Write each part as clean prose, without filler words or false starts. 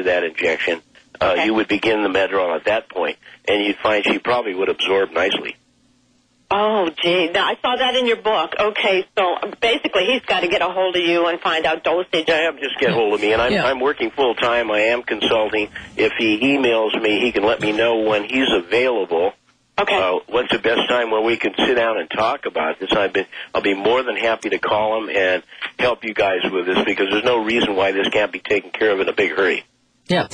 that injection, you would begin the Medrol at that point, and you'd find she probably would absorb nicely. Oh, gee. Now, I saw that in your book. Okay, so basically he's got to get a hold of you and find out dosage. Yeah, just get hold of me. And I'm working full-time. I am consulting. If he emails me, he can let me know when he's available. Okay. What's the best time when we can sit down and talk about this? I'll be more than happy to call him and help you guys with this, because there's no reason why this can't be taken care of in a big hurry. Yeah.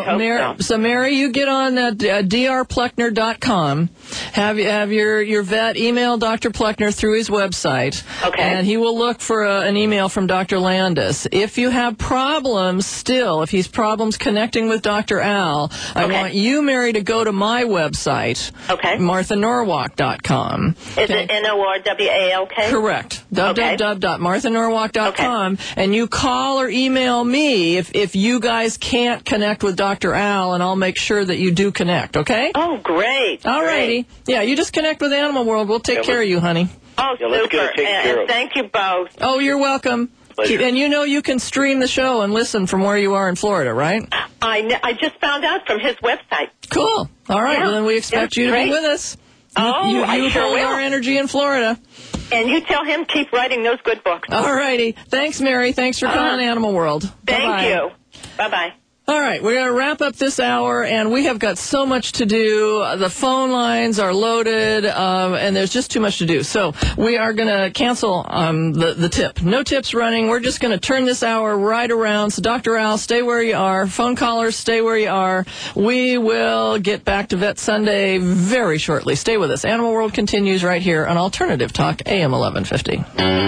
So Mary, you get on drpleckner.com. Have your vet email Dr. Pleckner through his website. Okay. And he will look for an email from Dr. Landis. If you have problems still, if he's problems connecting with Dr. Al, I want you, Mary, to go to my website. Okay. MarthaNorwalk.com. Is it NORWALK? Correct. www.MarthaNorwalk.com. And you call or email me if you guys can't connect with Dr. Al, and I'll make sure that you do connect, okay? Oh, great. All righty. Yeah, you just connect with Animal World. We'll take care of you, honey. Oh, super. And thank you both. Oh, you're welcome. Pleasure. And you know you can stream the show and listen from where you are in Florida, right? I just found out from his website. Cool. All right. Well, then we expect you to be with us. You I sure hold will. our energy in Florida. And you tell him keep writing those good books. All righty. Thanks, Mary. Thanks for calling Animal World. Thank you. Bye-bye. All right, we're going to wrap up this hour, and we have got so much to do. The phone lines are loaded, and there's just too much to do. So we are going to cancel the tip. No tips running. We're just going to turn this hour right around. So, Dr. Al, stay where you are. Phone callers, stay where you are. We will get back to Vet Sunday very shortly. Stay with us. Animal World continues right here on Alternative Talk, AM 1150.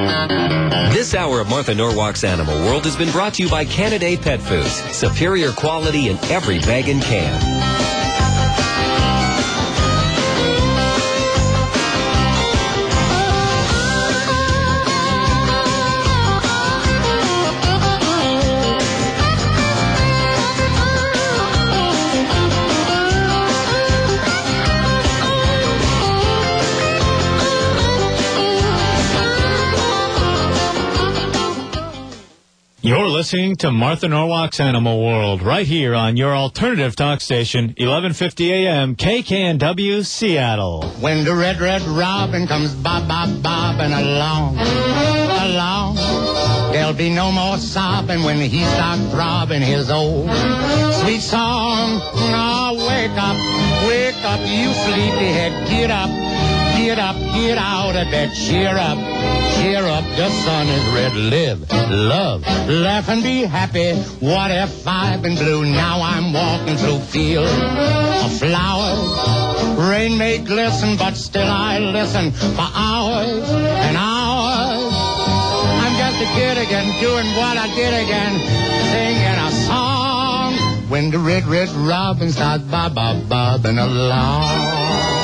This hour of Martha Norwalk's Animal World has been brought to you by Canaday Pet Foods. Superior quality in every bag and can. You're listening to Martha Norwalk's Animal World right here on your alternative talk station, 1150 AM, KKNW, Seattle. When the red robin comes bobbing along, there'll be no more sobbing when he starts throbbing his old sweet song. Now wake up, you sleepyhead, get up, get out of bed, cheer up, the sun is red, live, love, laugh and be happy. What if I've been blue? Now I'm walking through fields of flowers. Rain may glisten, but still I listen for hours and hours. I'm just a kid again, doing what I did again, singing a song. When the red robin starts bobbing along.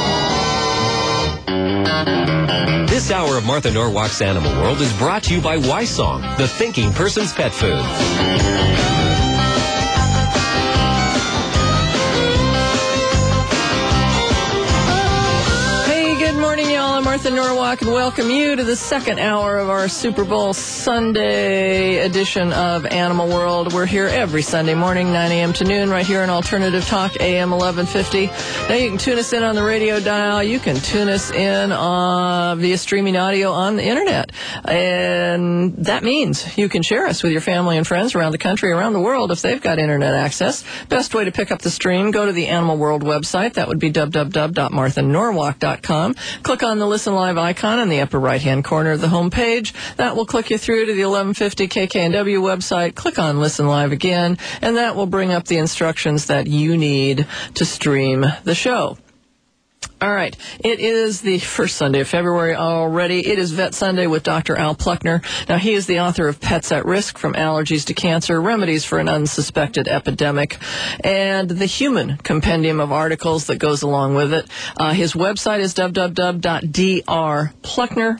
This hour of Martha Norwalk's Animal World is brought to you by Wisong, the thinking person's pet food. Martha Norwalk, and welcome you to the second hour of our Super Bowl Sunday edition of Animal World. We're here every Sunday morning, 9 a.m. to noon, right here on Alternative Talk, AM 1150. Now you can tune us in on the radio dial. You can tune us in via streaming audio on the internet. And that means you can share us with your family and friends around the country, around the world, if they've got internet access. Best way to pick up the stream, go to the Animal World website. That would be www.marthanorwalk.com. Click on the Listen Live icon in the upper right-hand corner of the home page. That will click you through to the 1150 KKNW website. Click on Listen Live again, and that will bring up the instructions that you need to stream the show. All right. It is the first Sunday of February already. It is Vet Sunday with Dr. Al Pleckner. Now, he is the author of Pets at Risk, From Allergies to Cancer, Remedies for an Unsuspected Epidemic, and the Human Compendium of articles that goes along with it. His website is www.drpleckner,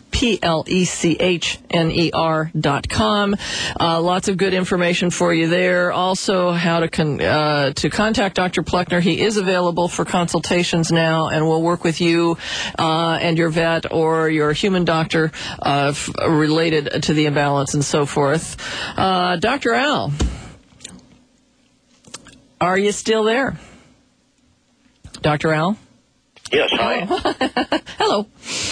PLECHNER.com. Lots of good information for you there. Also, how to contact Dr. Pleckner. He is available for consultations now, and will work with you and your vet or your human doctor related to the imbalance and so forth. Dr. Al, Are you still there? Dr. Al? Yes, hi. Hello.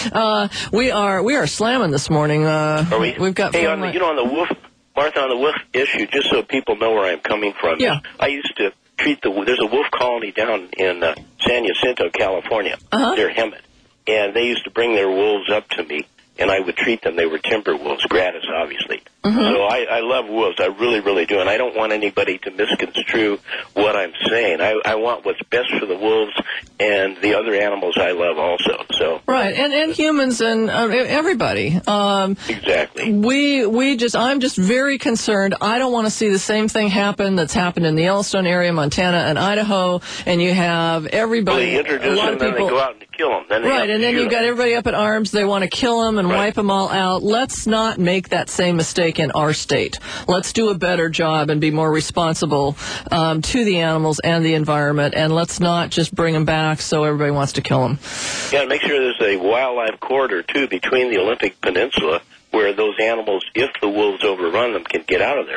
We are slamming this morning. Are we? We've got on the wolf, Martha, on the wolf issue, just so people know where I'm coming from. Yeah. I used to treat there's a wolf colony down in San Jacinto, California, near Hemet, and they used to bring their wolves up to me, and I would treat them. They were timber wolves, gratis, obviously. So I love wolves. I really, really do. And I don't want anybody to misconstrue what I'm saying. I want what's best for the wolves and the other animals I love also. So right, and humans and everybody. Exactly. I'm just very concerned. I don't want to see the same thing happen that's happened in the Yellowstone area, Montana and Idaho, and you have everybody. Well, they introduce them, then they go out and kill them. Then right, and then you've got everybody up at arms. They want to kill them and wipe them all out. Let's not make that same mistake in our state. Let's do a better job and be more responsible to the animals and the environment, and let's not just bring them back so everybody wants to kill them. Yeah, and make sure there's a wildlife corridor, too, between the Olympic Peninsula where those animals, if the wolves overrun them, can get out of there.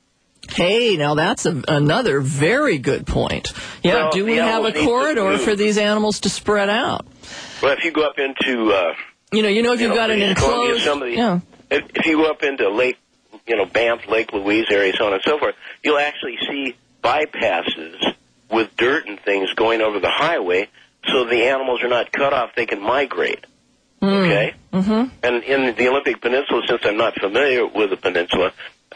Hey, now that's another very good point. Yeah, well, do we have a corridor for these animals to spread out? Well, if you go up into... if you've got an enclosed... If you go up into Lake, Banff, Lake Louise area, so on and so forth, you'll actually see bypasses with dirt and things going over the highway, so the animals are not cut off. They can migrate. Okay? Mm-hmm. And in the Olympic Peninsula, since I'm not familiar with the peninsula,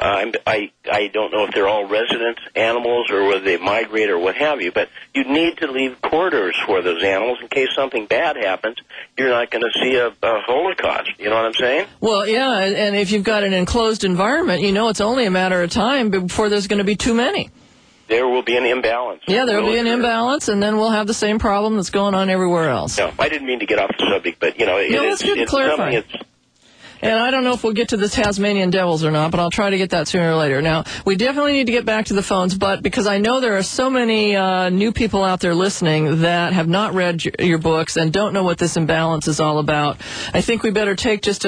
I don't know if they're all resident animals or whether they migrate or what have you, but you need to leave corridors for those animals in case something bad happens. You're not going to see a holocaust. You know what I'm saying? Well, yeah, and if you've got an enclosed environment, it's only a matter of time before there's going to be too many. There will be an imbalance. Yeah, there will be an imbalance, and then we'll have the same problem that's going on everywhere else. No, I didn't mean to get off the subject, but, it's good to clarify. And I don't know if we'll get to the Tasmanian devils or not, but I'll try to get that sooner or later. Now, we definitely need to get back to the phones, but because I know there are so many new people out there listening that have not read your books and don't know what this imbalance is all about, I think we better take just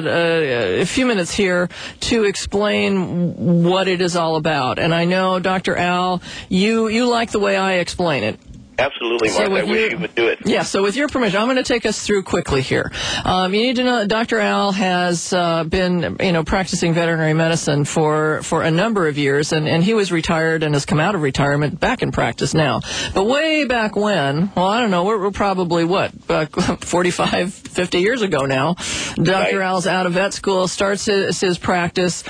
a few minutes here to explain what it is all about. And I know, Dr. Al, you like the way I explain it. Absolutely, Mark. I wish you would do it. Yeah, so with your permission, I'm going to take us through quickly here. You need to know Dr. Al has been, practicing veterinary medicine for a number of years, and he was retired and has come out of retirement, back in practice now. But way back when, I don't know, we're probably, 45, 50 years ago now, Dr. Al's out of vet school, starts his practice.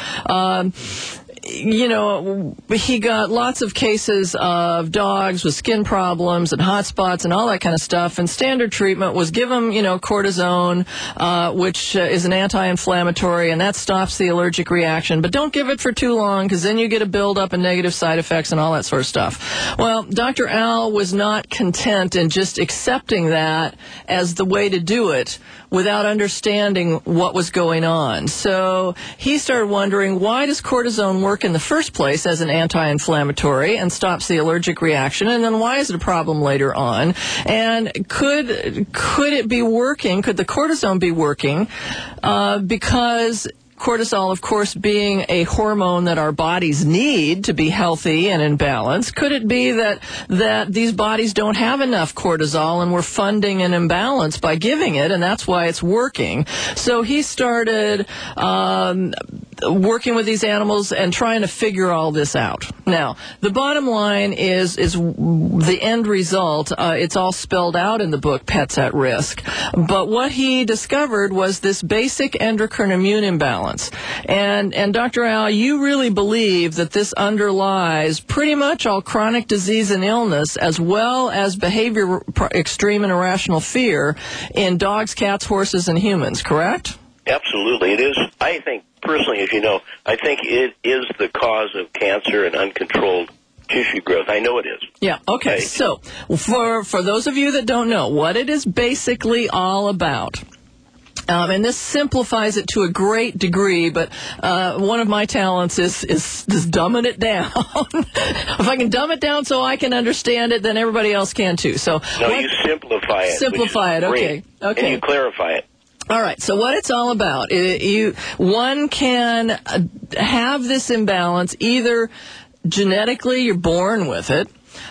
He got lots of cases of dogs with skin problems and hot spots and all that kind of stuff. And standard treatment was give them, cortisone, which is an anti-inflammatory, and that stops the allergic reaction. But don't give it for too long, because then you get a buildup and negative side effects and all that sort of stuff. Well, Dr. Al was not content in just accepting that as the way to do it without understanding what was going on. So he started wondering, why does cortisone work in the first place as an anti-inflammatory and stops the allergic reaction, and then why is it a problem later on? And could it be working? Could the cortisone be working because cortisol, of course, being a hormone that our bodies need to be healthy and in balance, could it be that these bodies don't have enough cortisol and we're funding an imbalance by giving it, and that's why it's working? So he started working with these animals and trying to figure all this out. Now, the bottom line is the end result. It's all spelled out in the book, Pets at Risk. But what he discovered was this basic endocrine immune imbalance. And Dr. Al, you really believe that this underlies pretty much all chronic disease and illness, as well as behavior, extreme and irrational fear in dogs, cats, horses, and humans, correct? Absolutely. It is. I think, personally, as you know, I think it is the cause of cancer and uncontrolled tissue growth. I know it is. Yeah, okay. Right. So, for those of you that don't know what it is basically all about, and this simplifies it to a great degree, but one of my talents is dumbing it down. If I can dumb it down so I can understand it, then everybody else can too. So you simplify it. Simplify it, okay. And you clarify it. All right, so what it's all about, one can have this imbalance either genetically, you're born with it,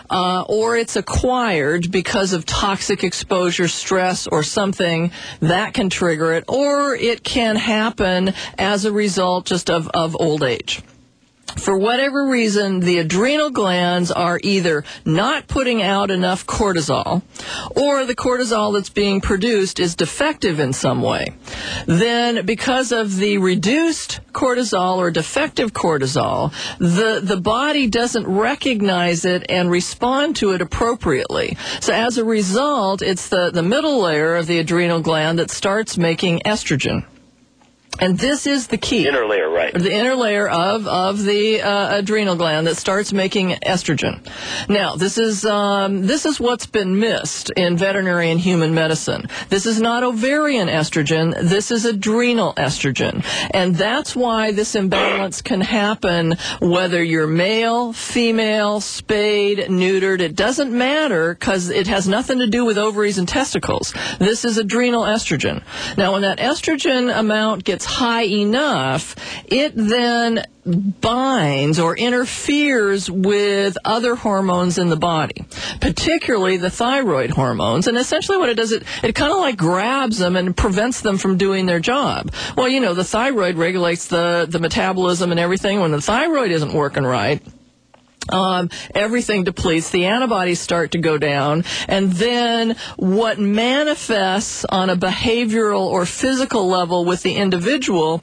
or it's acquired because of toxic exposure, stress, or something that can trigger it, or it can happen as a result just of old age. For whatever reason, the adrenal glands are either not putting out enough cortisol, or the cortisol that's being produced is defective in some way. Then, because of the reduced cortisol or defective cortisol, the body doesn't recognize it and respond to it appropriately. So as a result, it's the middle layer of the adrenal gland that starts making estrogen. And this is the key. Inner layer, right. The inner layer of the adrenal gland that starts making estrogen. Now, this is what's been missed in veterinary and human medicine. This is not ovarian estrogen. This is adrenal estrogen. And that's why this imbalance can happen whether you're male, female, spayed, neutered. It doesn't matter because it has nothing to do with ovaries and testicles. This is adrenal estrogen. Now, when that estrogen amount gets high enough, it then binds or interferes with other hormones in the body, particularly the thyroid hormones. And essentially what it does, it kind of like grabs them and prevents them from doing their job. Well, you know, the thyroid regulates the metabolism and everything. When the thyroid isn't working right, everything depletes, the antibodies start to go down, and then what manifests on a behavioral or physical level with the individual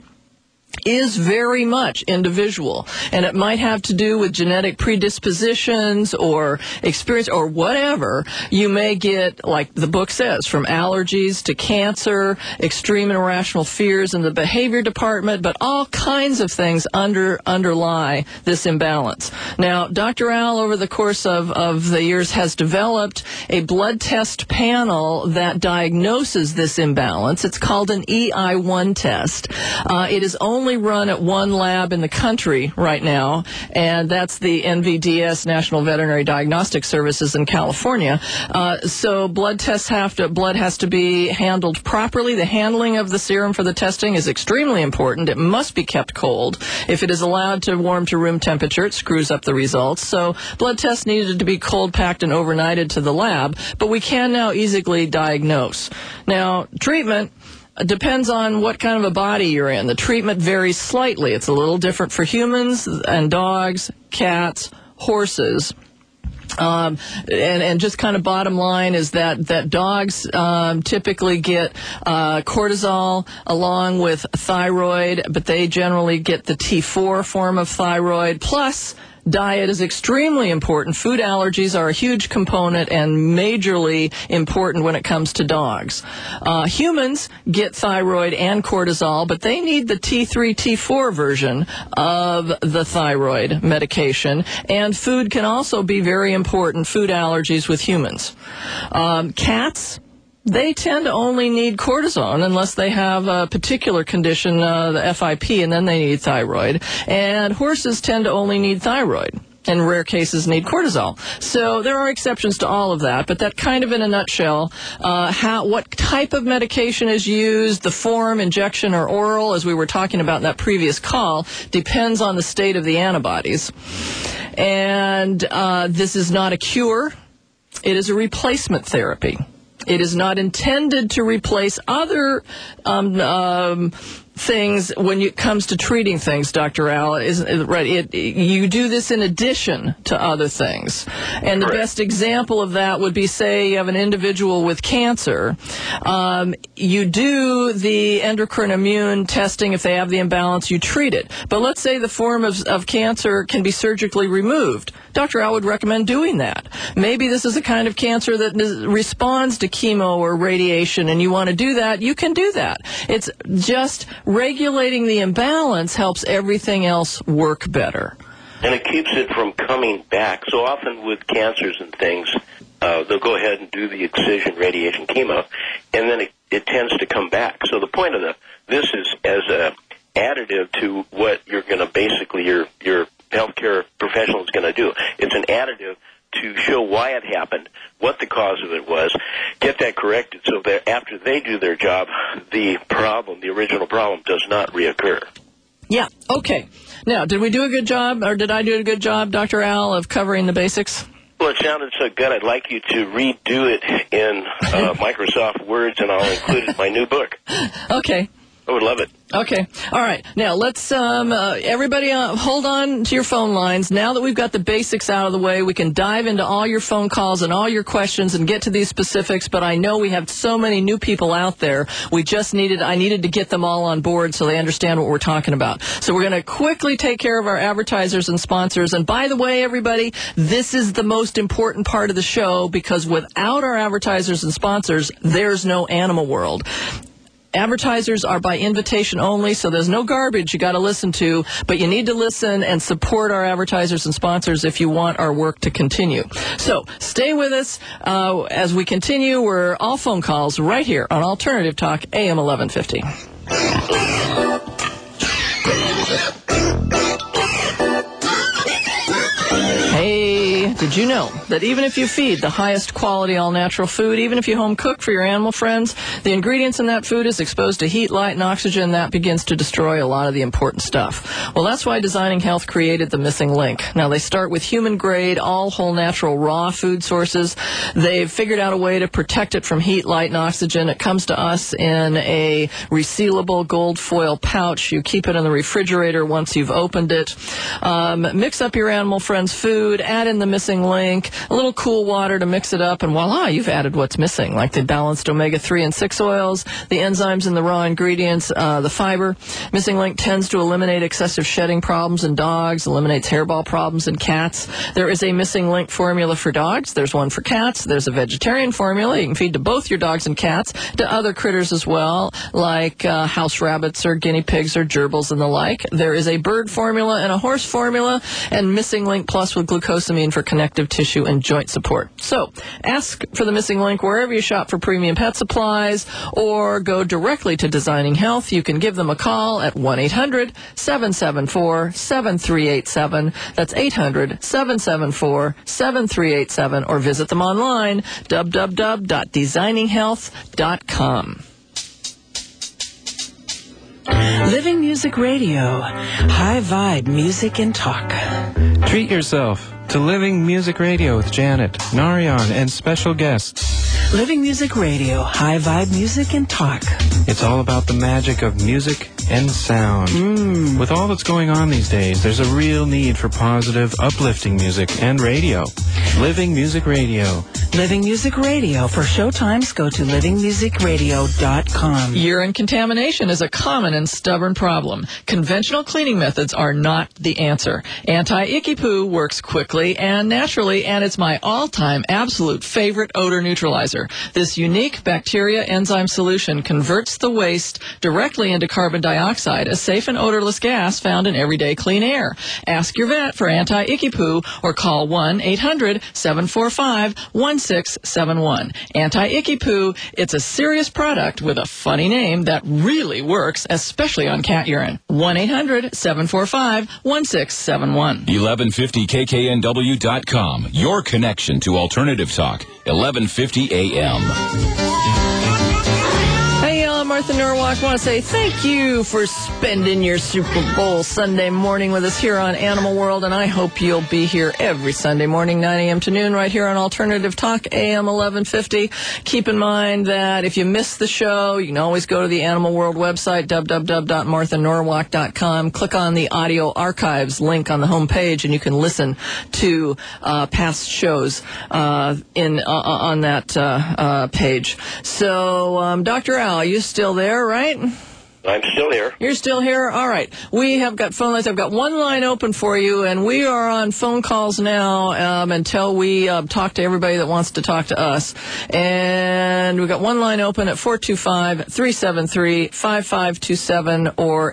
is very much individual, and it might have to do with genetic predispositions or experience or whatever. You may get, like the book says, from allergies to cancer, extreme and irrational fears in the behavior department, but all kinds of things underlie this imbalance. Now, Dr. Al, over the course of the years, has developed a blood test panel that diagnoses this imbalance. It's called an EI1 test. It is only run at one lab in the country right now, and that's the NVDS, National Veterinary Diagnostic Services in California. So blood has to be handled properly. The handling of the serum for the testing is extremely important. It must be kept cold. If it is allowed to warm to room temperature, it screws up the results. So blood tests needed to be cold packed and overnighted to the lab, but we can now easily diagnose. Now, treatment depends on what kind of a body you're in. The treatment varies slightly. It's a little different for humans and dogs, cats, horses. And just kind of bottom line is that dogs typically get cortisol along with thyroid, but they generally get the T4 form of thyroid, plus diet is extremely important. Food allergies are a huge component and majorly important when it comes to dogs. Humans get thyroid and cortisol, but they need the T3, T4 version of the thyroid medication. And food can also be very important, food allergies with humans. Cats, they tend to only need cortisone unless they have a particular condition, the FIP, and then they need thyroid. And horses tend to only need thyroid. In rare cases, need cortisol. So there are exceptions to all of that, but that kind of in a nutshell, what type of medication is used, the form, injection or oral, as we were talking about in that previous call, depends on the state of the antibodies. And this is not a cure. It is a replacement therapy. It is not intended to replace other things when it comes to treating things, Dr. Al. You do this in addition to other things. And the best example of that would be, say, you have an individual with cancer. You do the endocrine immune testing. If they have the imbalance, you treat it. But let's say the form of cancer can be surgically removed. Dr. Al would recommend doing that. Maybe this is a kind of cancer that responds to chemo or radiation, and you want to do that, you can do that. It's just regulating the imbalance helps everything else work better. And it keeps it from coming back. So often with cancers and things, they'll go ahead and do the excision, radiation, chemo, and then it tends to come back. So the point of this is as a additive to what you're going to basically, your healthcare professional is going to do. It's an additive to show why it happened, what the cause of it was, get that corrected so that after they do their job, the original problem does not reoccur. Yeah, okay. Now, did we do a good job, or did I do a good job, Dr. Al, of covering the basics? Well, it sounded so good. I'd like you to redo it in Microsoft Words, and I'll include it in my new book. Okay. I would love it. Okay. All right. Now, let's, everybody hold on to your phone lines. Now that we've got the basics out of the way, we can dive into all your phone calls and all your questions and get to these specifics, but I know we have so many new people out there. I needed to get them all on board so they understand what we're talking about. So we're going to quickly take care of our advertisers and sponsors. And by the way, everybody, this is the most important part of the show, because without our advertisers and sponsors, there's no Animal World. Advertisers are by invitation only, so there's no garbage you got to listen to, but you need to listen and support our advertisers and sponsors if you want our work to continue. So stay with us as we continue. We're all phone calls right here on Alternative Talk, AM 1150. Hey, did you know that even if you feed the highest quality all-natural food, even if you home cook for your animal friends, the ingredients in that food is exposed to heat, light, and oxygen that begins to destroy a lot of the important stuff? Well, that's why Designing Health created the Missing Link. Now, they start with human-grade, all whole natural raw food sources. They've figured out a way to protect it from heat, light, and oxygen. It comes to us in a resealable gold foil pouch. You keep it in the refrigerator once you've opened it. Mix up your animal friend's food, add in the Missing Link, a little cool water to mix it up, and voila, you've added what's missing, like the balanced omega-3 and 6 oils, the enzymes in the raw ingredients, the fiber. Missing Link tends to eliminate excessive shedding problems in dogs, eliminates hairball problems in cats. There is a Missing Link formula for dogs. There's one for cats. There's a vegetarian formula. You can feed to both your dogs and cats, to other critters as well, like house rabbits or guinea pigs or gerbils and the like. There is a bird formula and a horse formula, and Missing Link Plus with glucosamine for connective tissue and joint support. So ask for the Missing Link wherever you shop for premium pet supplies, or go directly to Designing Health. You can give them a call at 1-800-774-7387. That's 800-774-7387, or visit them online, www.designinghealth.com. Living Music Radio, high vibe music and talk. Treat yourself to Living Music Radio with Janet, Narion, and special guests. Living Music Radio, high vibe music and talk. It's all about the magic of music and sound. With all that's going on these days, there's a real need for positive, uplifting music and radio. Living Music Radio. Living Music Radio. For showtimes, go to livingmusicradio.com. Urine contamination is a common and stubborn problem. Conventional cleaning methods are not the answer. Anti-Icky Poo works quickly and naturally, and it's my all-time absolute favorite odor neutralizer. This unique bacteria enzyme solution converts the waste directly into carbon dioxide, a safe and odorless gas found in everyday clean air. Ask your vet for Anti-Icky Poo or call 1-800-745-1671. Anti-Icky Poo, it's a serious product with a funny name that really works, especially on cat urine. 1-800-745-1671. 1150kknw.com, your connection to Alternative Talk, 1150 AM. Hey, I'm Martha Norwalk. I want to say thank you for spending your Super Bowl Sunday morning with us here on Animal World, and I hope you'll be here every Sunday morning, 9 a.m. to noon, right here on Alternative Talk, AM 1150. Keep in mind that if you miss the show, you can always go to the Animal World website, www.marthanorwalk.com. Click on the audio archives link on the home page, and you can listen to past shows on that page. So, Dr. Al, you still there, right? I'm still here. You're still here? All right. We have got phone lines. I've got one line open for you, and we are on phone calls now until we talk to everybody that wants to talk to us. And we've got one line open at 425-373-5527 or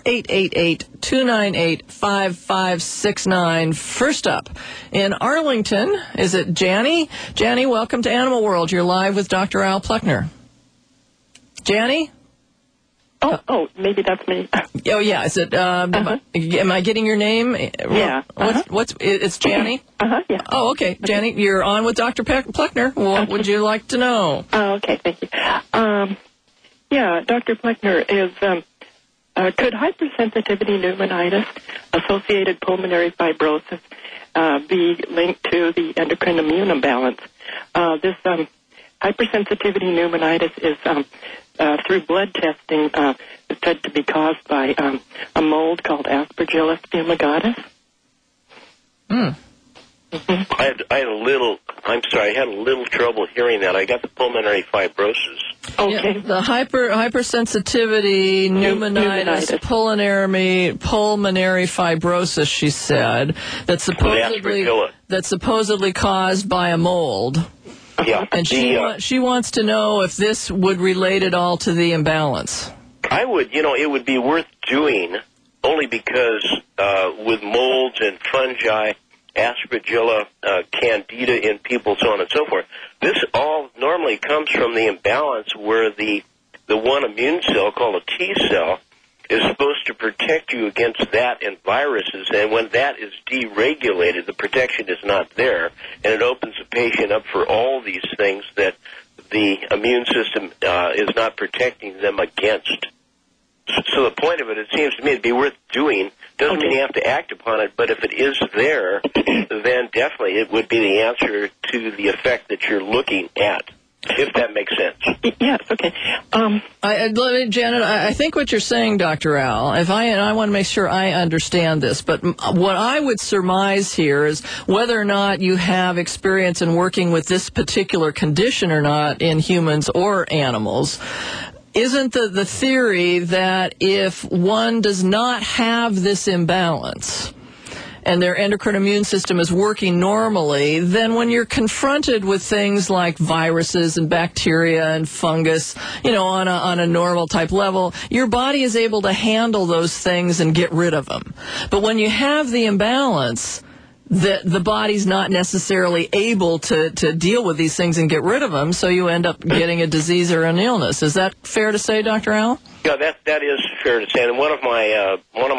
888-298-5569. First up, in Arlington, is it Janny? Janny, welcome to Animal World. You're live with Dr. Al Pluckner. Janny? Oh, maybe that's me. Oh, yeah. Is it? Am I getting your name? Yeah. It's Janny? Yeah. Oh, okay. Janny, you're on with Dr. Pluckner. What would you like to know? Oh, okay. Thank you. Yeah, Dr. Pluckner is. Could hypersensitivity pneumonitis, associated pulmonary fibrosis, be linked to the endocrine immune imbalance? This hypersensitivity pneumonitis is through blood testing said to be caused by a mold called Aspergillus fumigatus. I had a little trouble hearing that. I got the pulmonary fibrosis. Okay. Yeah, the hypersensitivity pneumonitis, pulmonary fibrosis, she said, that's supposedly caused by a mold. Yeah. And she wants to know if this would relate at all to the imbalance. I would, it would be worth doing only because with molds and fungi, Aspergilla, Candida in people, so on and so forth, this all normally comes from the imbalance where the one immune cell called a T cell is supposed to protect you against that and viruses, and when that is deregulated, the protection is not there, and it opens the patient up for all these things that the immune system is not protecting them against. So the point of it seems to me, it'd be worth doing. Doesn't mean you have to act upon it, but if it is there, then definitely it would be the answer to the effect that you're looking at, if that makes sense. Yes, okay. Janet, I think what you're saying, Dr. Al, and I want to make sure I understand this, but what I would surmise here is whether or not you have experience in working with this particular condition or not in humans or animals. Isn't the theory that if one does not have this imbalance and their endocrine immune system is working normally, then when you're confronted with things like viruses and bacteria and fungus, on a normal type level, your body is able to handle those things and get rid of them. But when you have the imbalance, the body's not necessarily able to deal with these things and get rid of them, so you end up getting a disease or an illness. Is that fair to say, Dr. Al? Yeah, that is fair to say. And one of my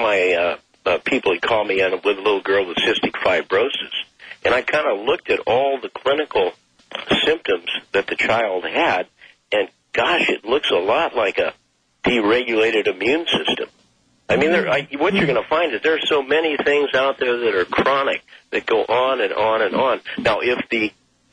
people had called me in with a little girl with cystic fibrosis, and I kind of looked at all the clinical symptoms that the child had, and gosh, it looks a lot like a deregulated immune system. I mean, what you're going to find is there are so many things out there that are chronic that go on and on and on. Now, if the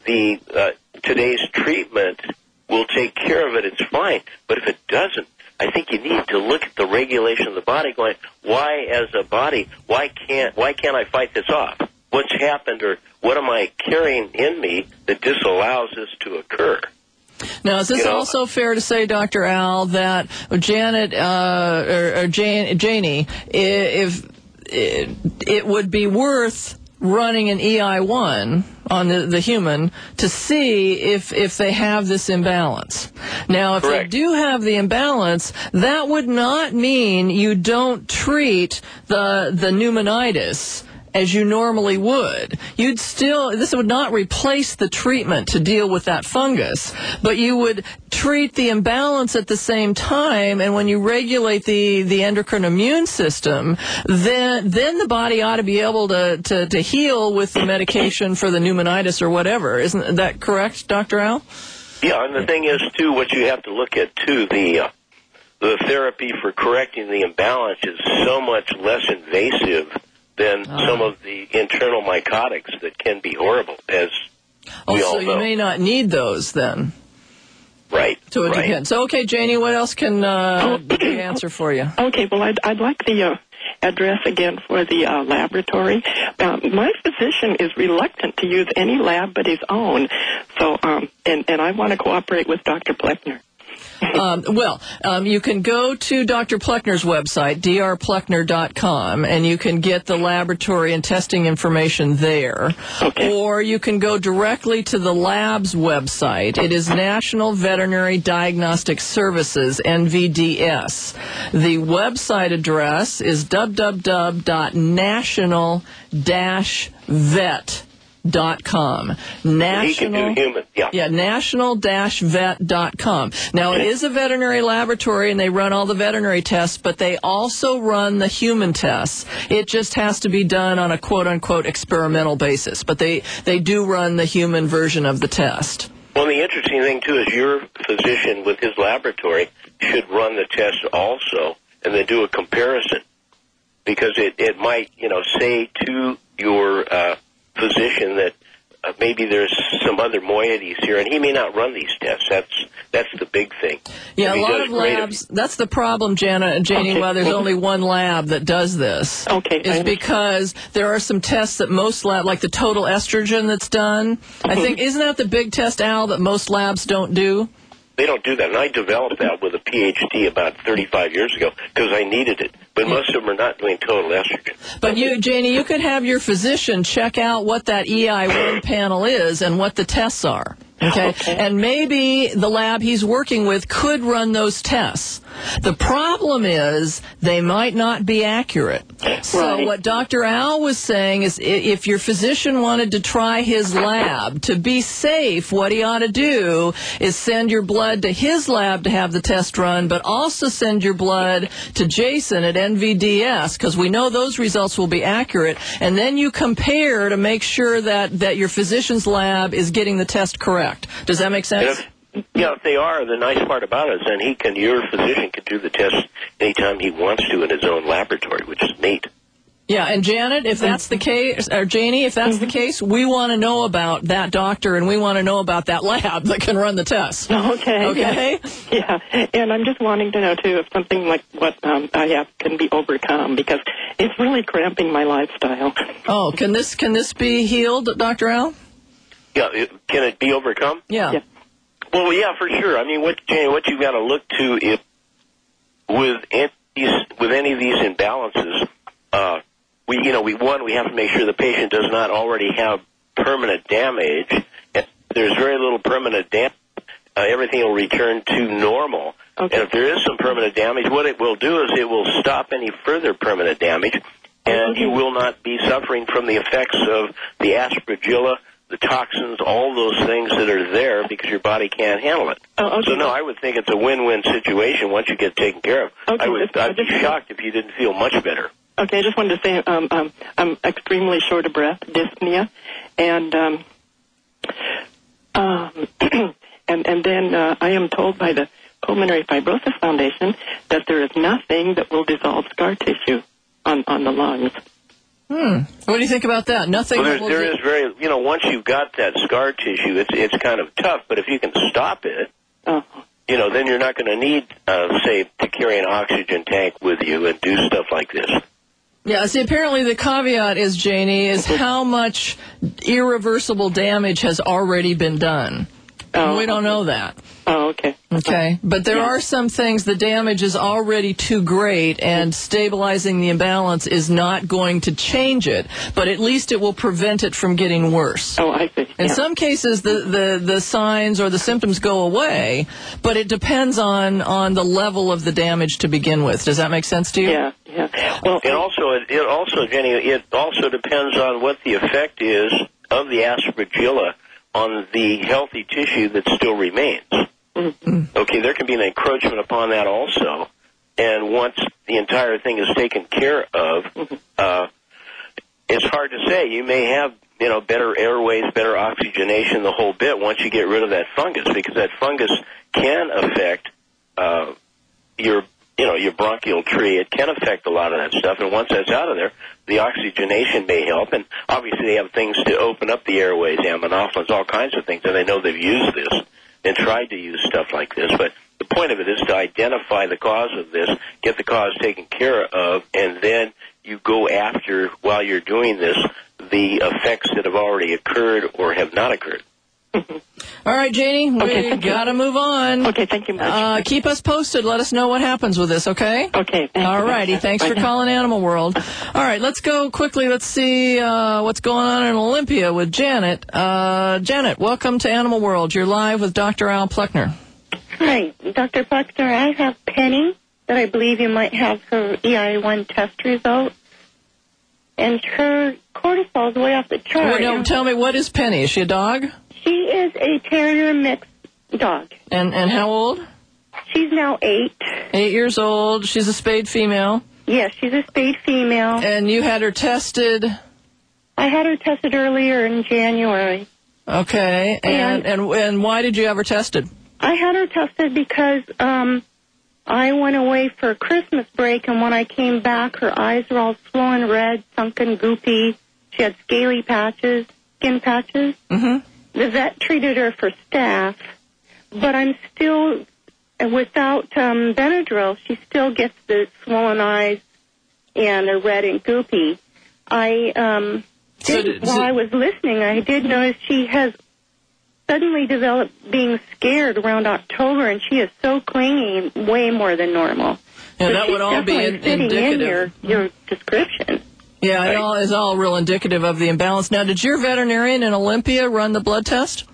today's treatment will take care of it, it's fine. But if it doesn't, I think you need to look at the regulation of the body, going, why, as a body, why can't I fight this off? What's happened, or what am I carrying in me that disallows this to occur? Now, is this also fair to say, Dr. Al, that Janet or Janie, if it would be worth running an EI1 on the human to see if they have this imbalance? Now, if Correct. they do have the imbalance, that would not mean you don't treat the pneumonitis as you normally would. This would not replace the treatment to deal with that fungus, but you would treat the imbalance at the same time, and when you regulate the endocrine immune system, then the body ought to be able to heal with the medication for the pneumonitis or whatever. Isn't that correct, Dr. Al? Yeah, and the thing is, too, what you have to look at, too, the therapy for correcting the imbalance is so much less invasive than some of the internal mycotics that can be horrible, as we all know. So you may not need those then. Right. So it depends. So, okay, Janie, what else can we answer for you? Okay, well, I'd like the address again for the laboratory. My physician is reluctant to use any lab but his own, so and I want to cooperate with Dr. Pleckner. You can go to Dr. Pleckner's website, drpleckner.com, and you can get the laboratory and testing information there. Okay. Or you can go directly to the lab's website. It is National Veterinary Diagnostic Services, NVDS. The website address is www.national-vet.com. National-vet.com. Now, it is a veterinary laboratory, and they run all the veterinary tests, but they also run the human tests. It just has to be done on a quote-unquote experimental basis, but they do run the human version of the test. Well, the interesting thing, too, is your physician with his laboratory should run the test also, and then do a comparison, because it might, say to your physician that maybe there's some other moieties here, and he may not run these tests. That's the big thing. Yeah, a lot of labs. That's the problem, Janie. Why there's only one lab that does this. Is because there are some tests that most labs, like the total estrogen that's done. I think isn't that the big test, Al, that most labs don't do? They don't do that, and I developed that with a PhD about 35 years ago because I needed it. But most of them are not doing total estrogen. But Janie, you could have your physician check out what that EI1 panel is and what the tests are. Okay? And maybe the lab he's working with could run those tests. The problem is they might not be accurate. So what Dr. Al was saying is if your physician wanted to try his lab, to be safe, what he ought to do is send your blood to his lab to have the test run, but also send your blood to Jason at NVDS, because we know those results will be accurate, and then you compare to make sure that your physician's lab is getting the test correct. Does that make sense? If they are, the nice part about it is then your physician can do the test anytime he wants to in his own laboratory, which is neat. Yeah, and Janet, if that's the case, or Janie, if that's the case, we want to know about that doctor, and we want to know about that lab that can run the test. Okay? Yeah, and I'm just wanting to know, too, if something like what I have can be overcome, because it's really cramping my lifestyle. Oh, can this be healed, Dr. Al? Yeah, can it be overcome? Yeah. Well, yeah, for sure. I mean, what you've got to look to is with any of these imbalances, we have to make sure the patient does not already have permanent damage. If there's very little permanent damage, everything will return to normal. And if there is some permanent damage, what it will do is it will stop any further permanent damage, and you will not be suffering from the effects of the aspergilla, the toxins, all those things that are there because your body can't handle it. So, no, I would think it's a win-win situation once you get taken care of. I'd be shocked if you didn't feel much better. Okay, I just wanted to say I'm extremely short of breath, dyspnea, and and then I am told by the Pulmonary Fibrosis Foundation that there is nothing that will dissolve scar tissue on the lungs. What do you think about that? Nothing. Well, there is very, once you've got that scar tissue, it's kind of tough. But if you can stop it, then you're not going to need, say, to carry an oxygen tank with you and do stuff like this. Yeah, see, apparently the caveat is, Janie, is how much irreversible damage has already been done. We don't know that. Okay, but there are some things, the damage is already too great, and stabilizing the imbalance is not going to change it, but at least it will prevent it from getting worse. I see. In some cases, the signs or the symptoms go away, but it depends on the level of the damage to begin with. Does that make sense to you? Yeah. Well, it also, Jenny, it also depends on what the effect is of the aspergilla on the healthy tissue that still remains. Okay, there can be an encroachment upon that also, and once the entire thing is taken care of, it's hard to say. You may have, better airways, better oxygenation, the whole bit, once you get rid of that fungus, because that fungus can affect your bronchial tree. It can affect a lot of that stuff, and once that's out of there, the oxygenation may help, and obviously they have things to open up the airways, aminophylins, all kinds of things, and they know they've used this and tried to use stuff like this. But the point of it is to identify the cause of this, get the cause taken care of, and then you go after, while you're doing this, the effects that have already occurred or have not occurred. All right, Janie, we got to move on. Okay, thank you much. Keep us posted. Let us know what happens with this, okay? Okay. All righty. Thanks for calling Animal World. All right, let's go quickly. Let's see what's going on in Olympia with Janet. Janet, welcome to Animal World. You're live with Dr. Al Pluckner. Hi, Dr. Pluckner. I have Penny that I believe you might have her EI1 test result. And her cortisol is way off the chart. Tell me, what is Penny? Is she a dog? She is a terrier mixed dog. And how old? She's now 8. 8 years old. She's a spayed female. Yes, she's a spayed female. And you had her tested? I had her tested earlier in January. Okay. And why did you have her tested? I had her tested because I went away for Christmas break, and when I came back, her eyes were all swollen red, sunken, goopy. She had scaly patches, skin patches. Mm-hmm. The vet treated her for staph, but I'm still, without Benadryl, she still gets the swollen eyes and the red and goopy. While I was listening, I did notice she has suddenly developed being scared around October, and she is so clingy, way more than normal. Yeah, so that would all be indicative. In your description. Yeah, it is all real indicative of the imbalance. Now, did your veterinarian in Olympia run the blood test?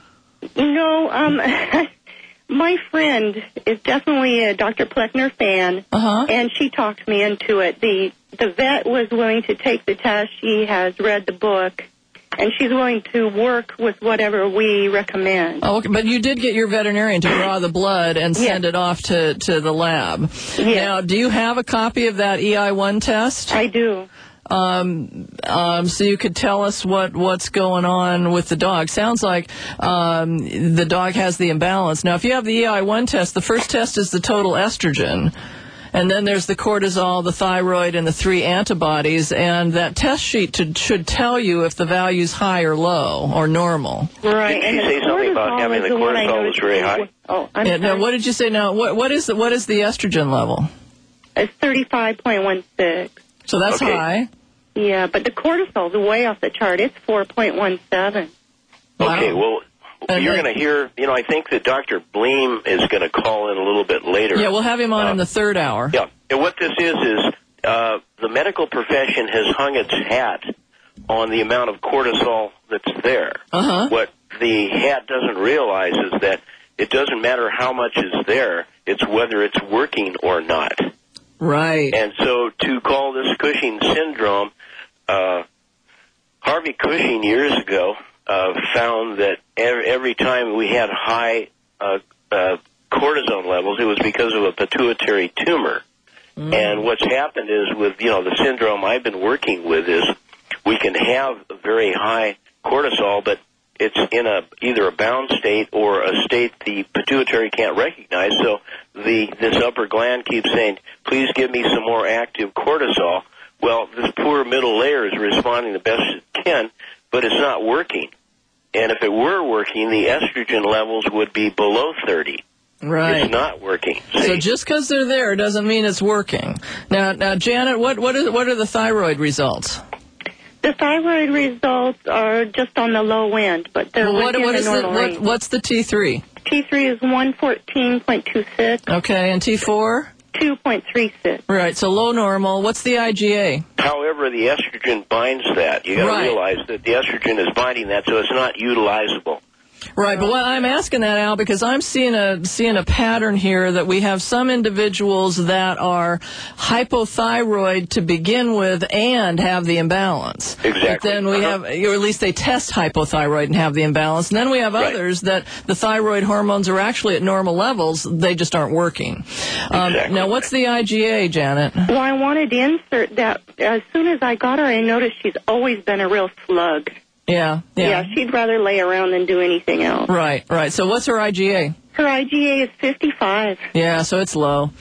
No, my friend is definitely a Dr. Pleckner fan, and she talked me into it. The vet was willing to take the test. She has read the book, and she's willing to work with whatever we recommend. Oh, okay. But you did get your veterinarian to draw the blood and send it off to the lab. Yes. Now, do you have a copy of that EI1 test? I do. So you could tell us what's going on with the dog. Sounds like the dog has the imbalance. Now, if you have the EI1 test, the first test is the total estrogen. And then there's the cortisol, the thyroid, and the 3 antibodies. And that test sheet should tell you if the value's high or low or normal. Right. Did you say something about having the cortisol was very high? Oh, I'm sorry. Now, what did you say? Now, what is the estrogen level? It's 35.16. So that's high. Yeah, but the cortisol's way off the chart. It's 4.17. Okay, well, you're going to hear, I think that Dr. Bleem is going to call in a little bit later. Yeah, we'll have him on in the third hour. Yeah, and what this is the medical profession has hung its hat on the amount of cortisol that's there. What the hat doesn't realize is that it doesn't matter how much is there, it's whether it's working or not. Right. And so to call this Cushing syndrome, Harvey Cushing years ago found that every time we had high cortisone levels, it was because of a pituitary tumor. And what's happened is with, the syndrome I've been working with is we can have a very high cortisol, but it's in either a bound state or a state the pituitary can't recognize. So this upper gland keeps saying, please give me some more active cortisol. Well, this poor middle layer is responding the best it can, but it's not working. And if it were working, the estrogen levels would be below 30. Right. It's not working. See? So just because they're there doesn't mean it's working. Now, Janet, what are the thyroid results? The thyroid results are just on the low end, but they're within the normal range. What's the T3? T3 is 114.26. Okay, and T4? 2.36. Right, so low normal. What's the IgA? However, the estrogen binds that. You got to realize that the estrogen is binding that, so it's not utilizable. Right, but what I'm asking that, Al, because I'm seeing a pattern here that we have some individuals that are hypothyroid to begin with and have the imbalance. Exactly. But then we have, or at least they test hypothyroid and have the imbalance. And then we have others that the thyroid hormones are actually at normal levels, they just aren't working. Exactly. Now, what's the IgA, Janet? Well, I wanted to insert that as soon as I got her, I noticed she's always been a real slug. Yeah. Yeah, she'd rather lay around than do anything else. Right. So what's her IgA? Her IgA is 55. Yeah, so it's low.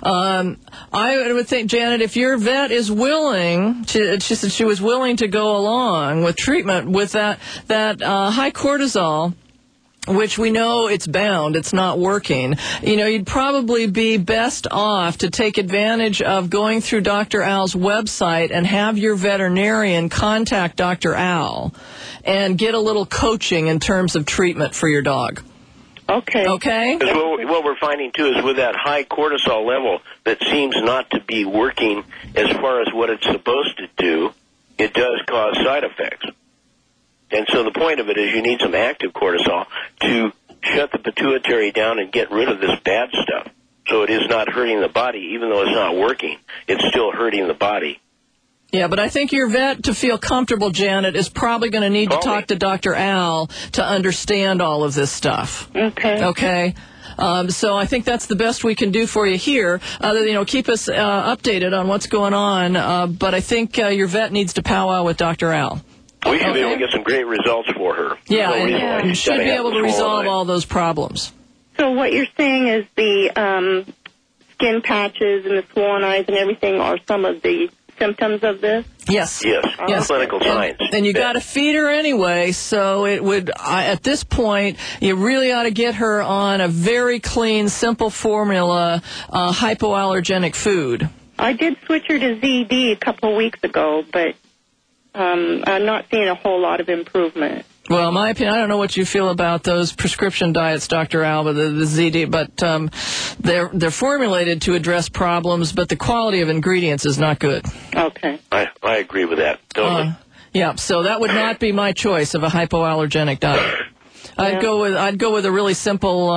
I would think, Janet, if your vet is willing, she said she was willing to go along with treatment with that high cortisol, which we know it's bound, it's not working. You'd probably be best off to take advantage of going through Dr. Al's website and have your veterinarian contact Dr. Al and get a little coaching in terms of treatment for your dog. Okay. Okay? Because what we're finding, too, is with that high cortisol level that seems not to be working as far as what it's supposed to do, it does cause side effects. And so the point of it is you need some active cortisol to shut the pituitary down and get rid of this bad stuff. So it is not hurting the body. Even though it's not working, it's still hurting the body. Yeah, but I think your vet, to feel comfortable, Janet, is probably going to need to talk to Dr. Al to understand all of this stuff. Okay? So I think that's the best we can do for you here. Keep us updated on what's going on. But I think your vet needs to powwow with Dr. Al. We should be able to get some great results for her. Yeah, and you should be able to resolve all those problems. So what you're saying is the skin patches and the swollen eyes and everything are some of the symptoms of this? Yes. Yes. Clinical signs. And you got to feed her anyway, so it would, at this point, you really ought to get her on a very clean, simple formula, hypoallergenic food. I did switch her to ZD a couple of weeks ago, but I'm not seeing a whole lot of improvement. Well, in my opinion, I don't know what you feel about those prescription diets, Dr. Alba, the ZD, but they're formulated to address problems, but the quality of ingredients is not good. Okay. I agree with that. Totally. Yeah, so that would not be my choice of a hypoallergenic diet. I'd go with a really simple.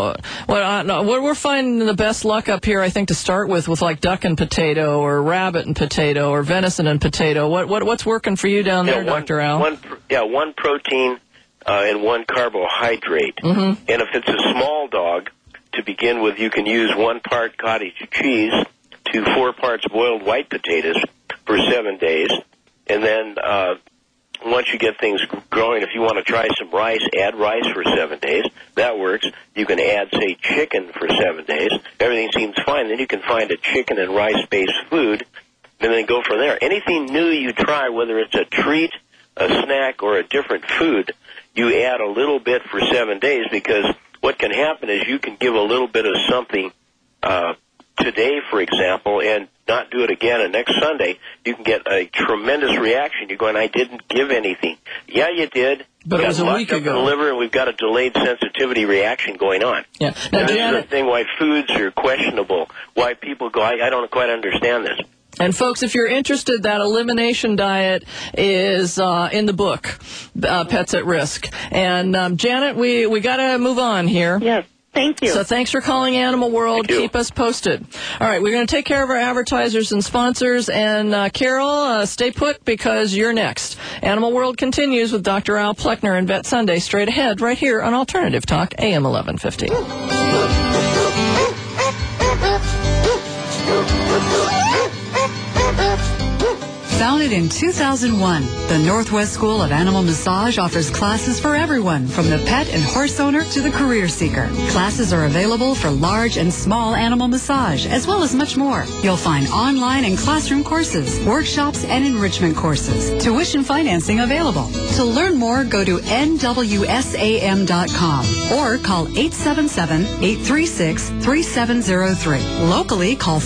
We're finding the best luck up here, I think, to start with like duck and potato, or rabbit and potato, or venison and potato. What's working for you down there, Dr. Al? One protein and one carbohydrate. Mm-hmm. And if it's a small dog, to begin with, you can use 1 part cottage cheese to 4 parts boiled white potatoes for 7 days, and then. Once you get things growing, if you want to try some rice, add rice for 7 days. That works. You can add, say, chicken for 7 days. Everything seems fine. Then you can find a chicken and rice-based food, and then go from there. Anything new you try, whether it's a treat, a snack, or a different food, you add a little bit for 7 days, because what can happen is you can give a little bit of something today, for example, and not do it again, and next Sunday you can get a tremendous reaction. You're going, I didn't give anything. Yeah, you did. But it was a week ago. The liver, and we've got a delayed sensitivity reaction going on. Yeah. Now, this Janet, is the thing why foods are questionable, why people go, I don't quite understand this. And folks, if you're interested, that elimination diet is in the book, Pets at Risk. And Janet, we got to move on here. Yes. Thank you. So thanks for calling Animal World. Keep us posted. All right, we're going to take care of our advertisers and sponsors. And Carol, stay put, because you're next. Animal World continues with Dr. Al Pleckner and Vet Sunday straight ahead right here on Alternative Talk, AM 1150. Founded in 2001, the Northwest School of Animal Massage offers classes for everyone, from the pet and horse owner to the career seeker. Classes are available for large and small animal massage, as well as much more. You'll find online and classroom courses, workshops, and enrichment courses. Tuition financing available. To learn more, go to nwsam.com or call 877-836-3703. Locally, call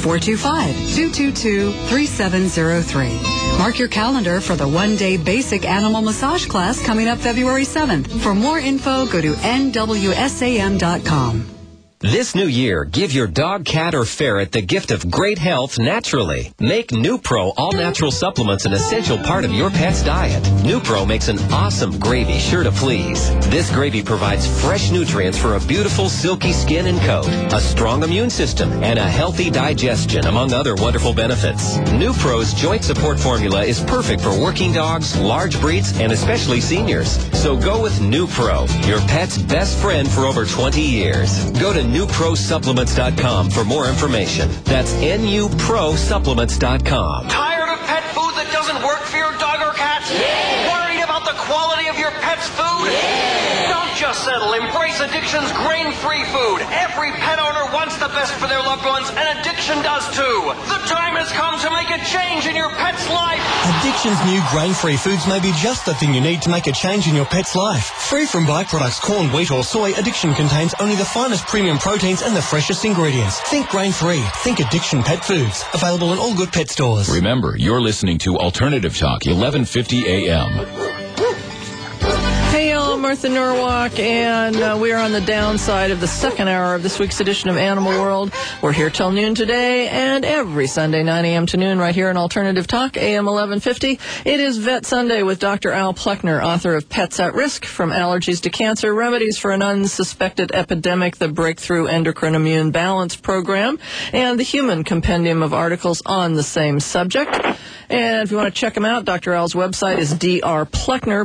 425-222-3703. Mark your calendar for the one-day basic animal massage class coming up February 7th. For more info, go to nwsam.com. This new year, give your dog, cat, or ferret the gift of great health naturally. Make NuPro all-natural supplements an essential part of your pet's diet. NuPro makes an awesome gravy sure to please. This gravy provides fresh nutrients for a beautiful, silky skin and coat, a strong immune system, and a healthy digestion, among other wonderful benefits. NuPro's joint support formula is perfect for working dogs, large breeds, and especially seniors. So go with NuPro, your pet's best friend for over 20 years. Go to NuProSupplements.com for more information. That's NuProSupplements.com. Tired of pet food that doesn't work for your dog or cat? Yeah. Worried about the quality of your pet's food? Yeah. Don't just settle. Embrace Addiction's grain-free food. Every pet owner wants the best for their loved ones, and Addiction does too. The time has come to make a change in your pet's life. Addiction's new grain-free foods may be just the thing you need to make a change in your pet's life. Free from byproducts, corn, wheat or soy, Addiction contains only the finest premium proteins and the freshest ingredients. Think grain-free. Think Addiction Pet Foods. Available in all good pet stores. Remember, you're listening to Alternative Talk, 1150 AM. Hey, y'all, Martha Norwalk, and we are on the downside of the second hour of this week's edition of Animal World. We're here till noon today, and every Sunday, 9 a.m. to noon, right here on Alternative Talk, AM 1150. It is Vet Sunday with Dr. Al Pleckner, author of Pets at Risk, From Allergies to Cancer, Remedies for an Unsuspected Epidemic, the Breakthrough Endocrine Immune Balance Program, and the Human Compendium of Articles on the same subject. And if you want to check him out, Dr. Al's website is drpleckner,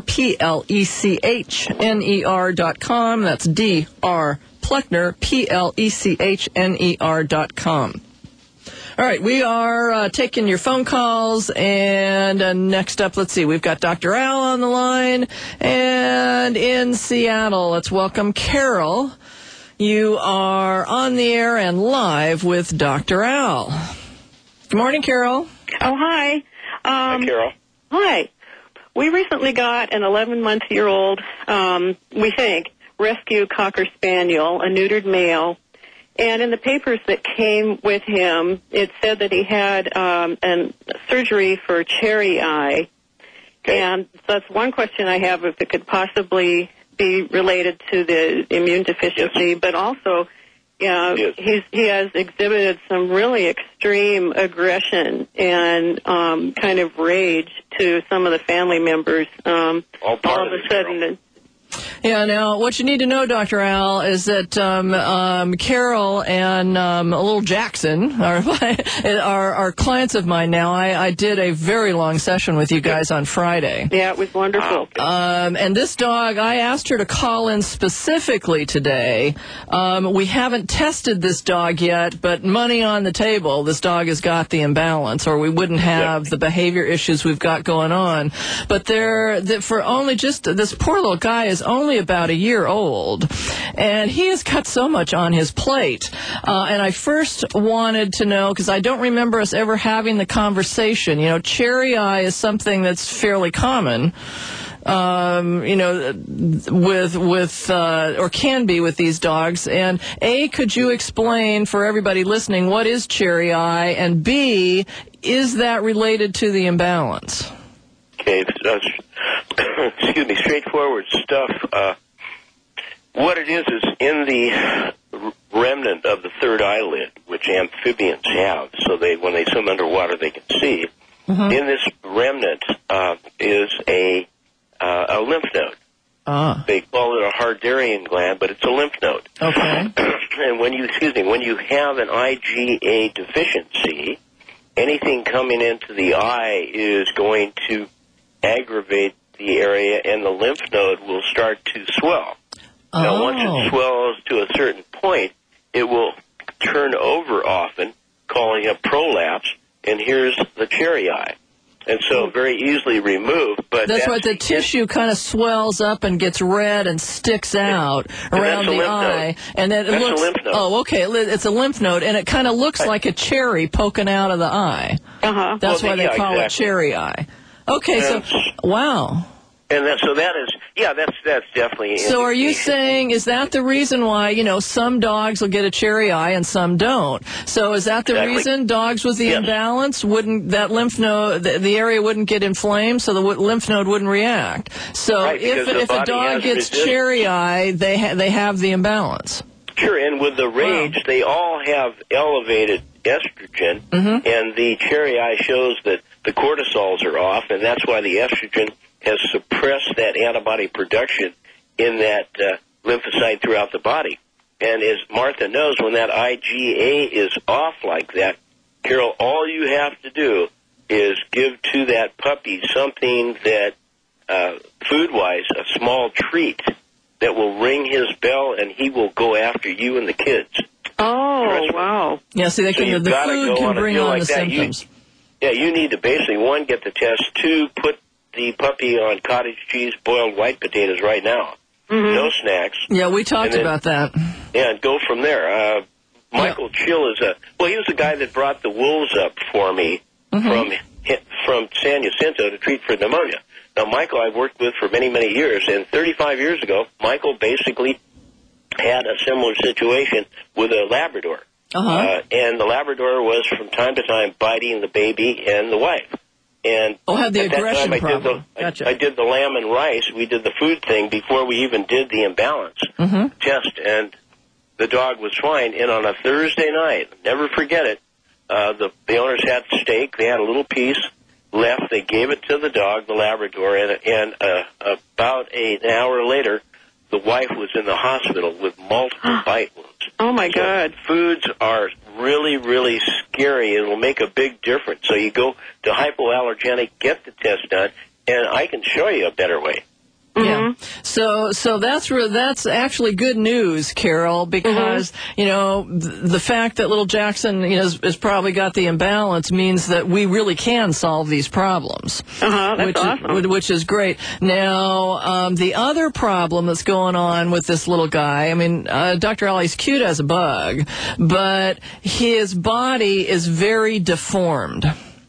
PLECHNER.com. That's drpleckner, PLECHNER.com. All right, we are taking your phone calls, and next up, let's see, we've got Dr. Al on the line, and in Seattle, let's welcome Carol. You are on the air and live with Dr. Al. Good morning, Carol. Oh, hi. Hi, Carol. Hi. We recently got an 11-month-old, we think, rescue Cocker Spaniel, a neutered male. And in the papers that came with him, it said that he had surgery for cherry eye. Okay. And so that's one question I have, if it could possibly be related to the immune deficiency, but also he has exhibited some really extreme aggression and kind of rage to some of the family members. All of a sudden. Yeah, now, what you need to know, Dr. Al, is that Carol and little Jackson are clients of mine now. I did a very long session with you guys on Friday. Yeah, it was wonderful. And this dog, I asked her to call in specifically today. We haven't tested this dog yet, but money on the table, this dog has got the imbalance, or we wouldn't have the behavior issues we've got going on. But for only just, this poor little guy is only about a year old, and he has got so much on his plate. And I first wanted to know, because I don't remember us ever having the conversation. You know, cherry eye is something that's fairly common. Or can be with these dogs. And A, could you explain for everybody listening what is cherry eye, and B, is that related to the imbalance? Okay, excuse me, straightforward stuff. What it is in the remnant of the third eyelid, which amphibians have, so when they swim underwater they can see. Mm-hmm. In this remnant is a lymph node. They call it a Harderian gland, but it's a lymph node. Okay. And when you have an IgA deficiency, anything coming into the eye is going to aggravate the area, and the lymph node will start to swell. Now, once it swells to a certain point, it will turn over often, calling a prolapse, and here's the cherry eye. And so very easily removed. But that's right, the tissue kind of swells up and gets red and sticks out around the eye. And then it looks, a lymph node. Oh, okay, it's a lymph node, and it kind of looks like a cherry poking out of the eye. Uh-huh. That's why they call it cherry eye. Okay, so, wow. And that's definitely. So are you saying, is that the reason why, some dogs will get a cherry eye and some don't? So is that the reason dogs with the imbalance wouldn't, that lymph node, the area wouldn't get inflamed, so the lymph node wouldn't react? So if a dog gets cherry eye, they have the imbalance. Sure, and with the rage, they all have elevated estrogen, and the cherry eye shows that the cortisols are off, and that's why the estrogen has suppressed that antibody production in that lymphocyte throughout the body. And as Martha knows, when that IgA is off like that, Carol, all you have to do is give to that puppy something that, food-wise, a small treat that will ring his bell, and he will go after you and the kids. Oh, wow. Yeah, see, the food can bring on the symptoms. You need to basically, 1, get the test, 2, put the puppy on cottage cheese, boiled white potatoes right now. Mm-hmm. No snacks. Yeah, we talked about that. Yeah, and go from there. Michael Chill he was the guy that brought the wolves up for me from San Jacinto to treat for pneumonia. Now, Michael I've worked with for many, many years, and 35 years ago, Michael basically had a similar situation with a Labrador. And the Labrador was, from time to time, biting the baby and the wife. And had the aggression problem. I did the lamb and rice. We did the food thing before we even did the imbalance test, and the dog was fine. And on a Thursday night, never forget it, the owners had steak. They had a little piece left. They gave it to the dog, the Labrador, and about an hour later, the wife was in the hospital with multiple bite wounds. Oh, my God. Foods are really, really scary. It will make a big difference. So you go to hypoallergenic, get the test done, and I can show you a better way. Yeah. So that's actually good news, Carol, because the fact that little Jackson has probably got the imbalance means that we really can solve these problems. That's awesome. Which is great. Now, the other problem that's going on with this little guy, I mean, Dr. Ollie's cute as a bug, but his body is very deformed.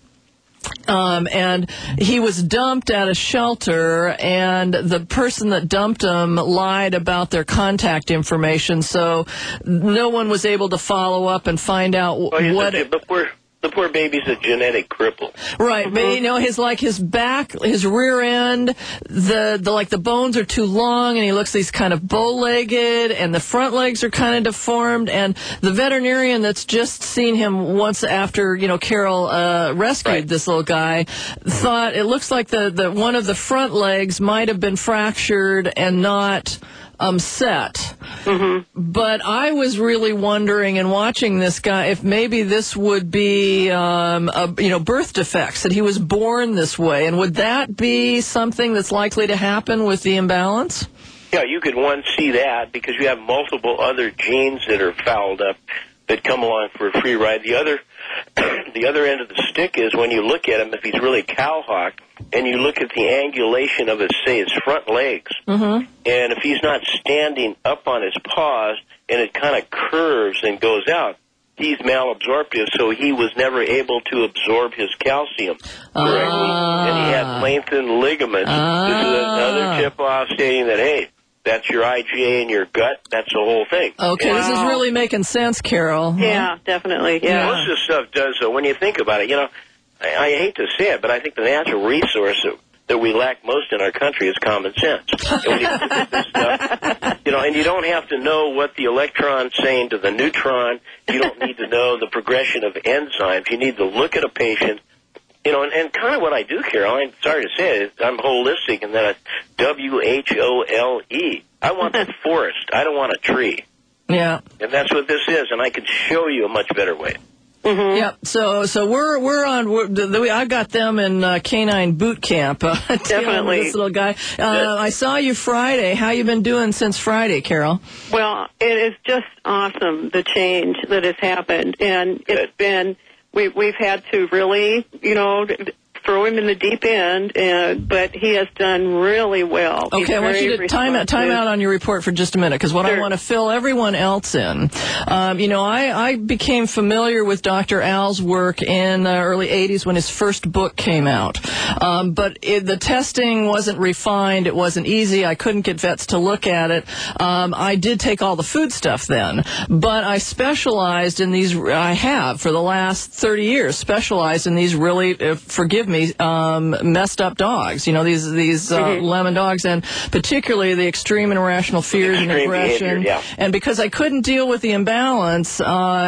And he was dumped at a shelter, and the person that dumped him lied about their contact information, so no one was able to follow up and find out The poor baby's a genetic cripple. Right, but his back, his rear end, the bones are too long, and he looks he's kind of bow-legged, and the front legs are kind of deformed, and the veterinarian that's just seen him once after, Carol rescued this little guy, thought it looks like the one of the front legs might have been fractured and not set. But I was really wondering in watching this guy if maybe this would be birth defects, that he was born this way, and would that be something that's likely to happen with the imbalance? Yeah, you could see that because you have multiple other genes that are fouled up that come along for a free ride. The other end of the stick is when you look at him, if he's really cowhocked, and you look at the angulation of his front legs, and if he's not standing up on his paws and it kind of curves and goes out, he's malabsorptive, so he was never able to absorb his calcium correctly, and he had lengthened ligaments. This is another tip-off stating that, hey, that's your IgA in your gut. That's the whole thing. Okay, this is really making sense, Carol. Yeah, definitely. Yeah. Most of this stuff does, when you think about it, I hate to say it, but I think the natural resource that we lack most in our country is common sense. And when you look at this stuff, and you don't have to know what the electron's saying to the neutron. You don't need to know the progression of enzymes. You need to look at a patient. And kind of what I do, Carol, I'm sorry to say it, I'm holistic in that it's WHOLE. I want the forest. I don't want a tree. Yeah. And that's what this is, and I can show you a much better way. Yep. So we're on. I got them in canine boot camp. Definitely, this little guy. I saw you Friday. How you been doing since Friday, Carol? Well, it is just awesome, the change that has happened, and it's been. We've had to really, throw him in the deep end, but he has done really well. Okay, I want you to time out on your report for just a minute, because I want to fill everyone else in. I became familiar with Dr. Al's work in the early 80s when his first book came out. But the testing wasn't refined. It wasn't easy. I couldn't get vets to look at it. I did take all the food stuff then, but I specialized in these. I have, for the last 30 years, specialized in these really, forgive me, messed up dogs. These lemon dogs, and particularly the extreme and irrational fears and aggression. Behavior, yeah. And because I couldn't deal with the imbalance,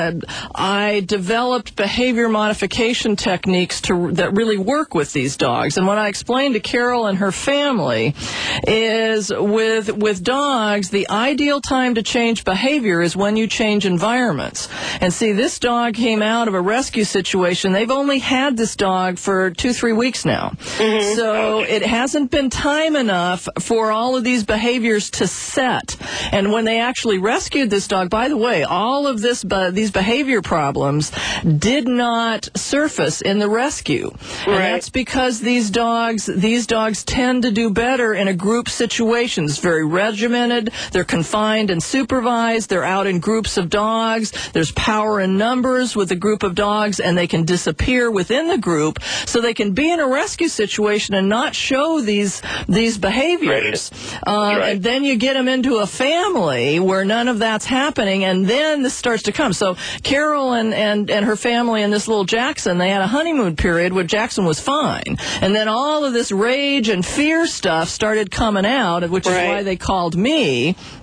I developed behavior modification techniques that really work with these dogs. And what I explained to Carol and her family is with dogs, the ideal time to change behavior is when you change environments. And see, this dog came out of a rescue situation. They've only had this dog for 2-3 weeks now. So it hasn't been time enough for all of these behaviors to set. And when they actually rescued this dog, by the way, all of these behavior problems did not surface in the rescue. And that's because these dogs tend to do better in a group situation. It's very regimented. They're confined and supervised. They're out in groups of dogs. There's power in numbers with a group of dogs, and they can disappear within the group, so they can be in a rescue situation and not show these behaviors. And then you get them into a family where none of that's happening, and then this starts to come. So Carol and her family and this little Jackson, they had a honeymoon period where Jackson was fine. And then all of this rage and fear stuff started coming out, which is why they called me.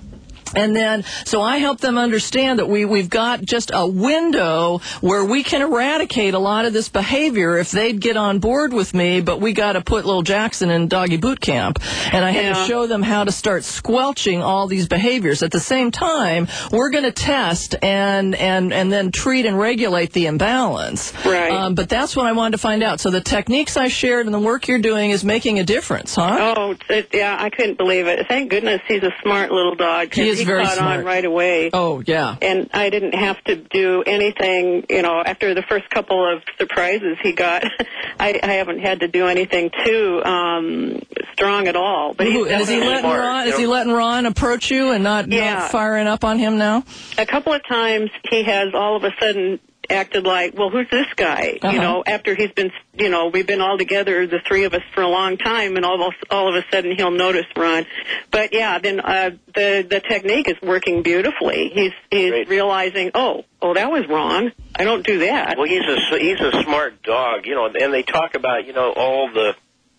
And then, so I help them understand that we've got just a window where we can eradicate a lot of this behavior if they'd get on board with me, but we got to put little Jackson in doggy boot camp. And I had to show them how to start squelching all these behaviors. At the same time, we're going to test and then treat and regulate the imbalance. Right. But that's what I wanted to find out. So the techniques I shared and the work you're doing is making a difference, huh? Oh, yeah, I couldn't believe it. Thank goodness he's a smart little dog. He very caught smart. on right away. Oh, yeah. And I didn't have to do anything, after the first couple of surprises he got, I haven't had to do anything too strong at all. But is he letting Ron approach you and not firing up on him now? A couple of times he has all of a sudden acted like, well, who's this guy? After he's been, we've been all together, the three of us, for a long time, and all of a sudden he'll notice Ron. But yeah, then the technique is working beautifully. He's realizing, oh, that was wrong. I don't do that. Well, he's a smart dog, and they talk about, all the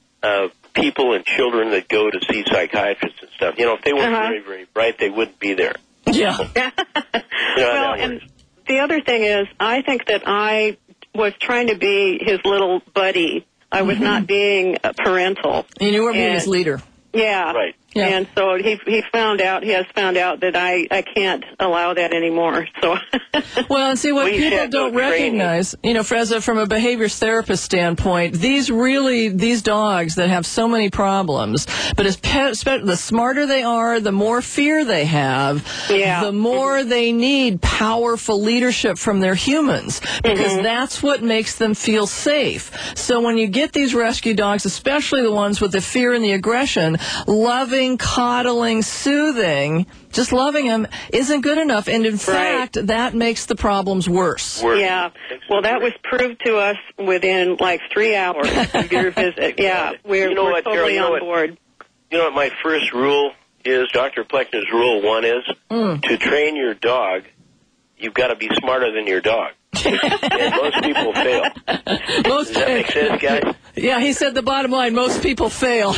people and children that go to see psychiatrists and stuff. If they weren't very, very bright, they wouldn't be there. Yeah. Well, and the other thing is, I think that I was trying to be his little buddy. I was not being parental. And you were being his leader. Yeah. Right. Yeah. And so he has found out that I can't allow that anymore. So well, and see what people don't recognize, from a behaviors therapist standpoint, these dogs that have so many problems, but the smarter they are, the more fear they have, the more they need powerful leadership from their humans, because that's what makes them feel safe. So when you get these rescue dogs, especially the ones with the fear and the aggression, loving, coddling, soothing, just loving them isn't good enough. And in fact, that makes the problems worse. Yeah. Well, that was proved to us within like 3 hours of your visit. Yeah. We're totally on board. You know what my first rule is? Dr. Plechner's rule 1 is to train your dog, you've got to be smarter than your dog. And most people fail. Does that make sense, guys? Yeah, he said the bottom line, most people fail.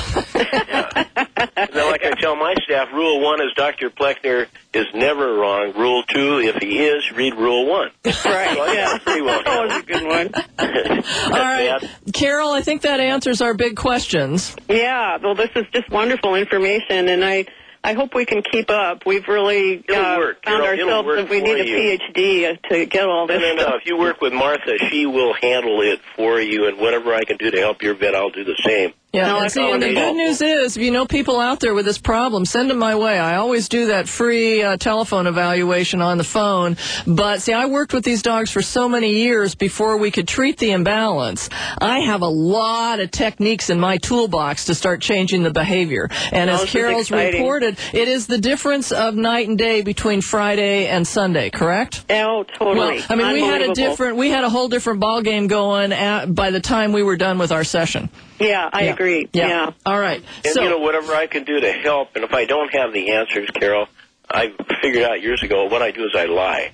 And then, like I tell my staff, rule 1 is Dr. Plechner is never wrong. Rule 2, if he is, read rule 1. Right, so pretty well. That was a good one. All right. Carol, I think that answers our big questions. Yeah, well, this is just wonderful information, and I hope we can keep up. We've really found ourselves that we need a PhD to get all this stuff. No, if you work with Martha, she will handle it for you, and whatever I can do to help your vet, I'll do the same. Yeah, and the good news is, if you know people out there with this problem, send them my way. I always do that free telephone evaluation on the phone. But, see, I worked with these dogs for so many years before we could treat the imbalance. I have a lot of techniques in my toolbox to start changing the behavior. And as Carol's reported, it is the difference of night and day between Friday and Sunday, correct? Oh, totally. Well, I mean, we had a whole different ball game going by the time we were done with our session. Yeah, I agree. Yeah. All right. And, whatever I can do to help, and if I don't have the answers, Carol, I figured out years ago what I do is I lie.